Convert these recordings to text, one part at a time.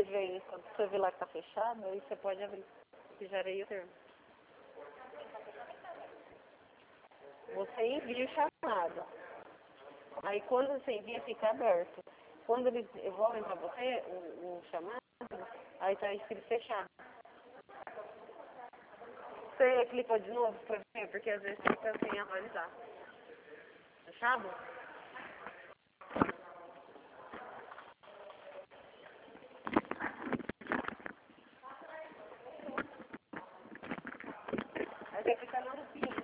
vem, quando você vê lá que tá fechado, aí você pode abrir. Que já era o termo. Você envia o chamado. Aí quando você envia, fica aberto. Quando eles devolvem para você o chamado, aí está escrito fechado. Você clicou de novo para ver, porque às vezes fica sem atualizar. Fechado? Aí você fica no lupinho.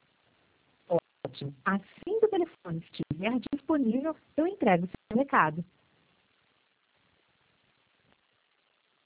Ótimo. Assim que o telefone estiver disponível, eu entrego o seu recado.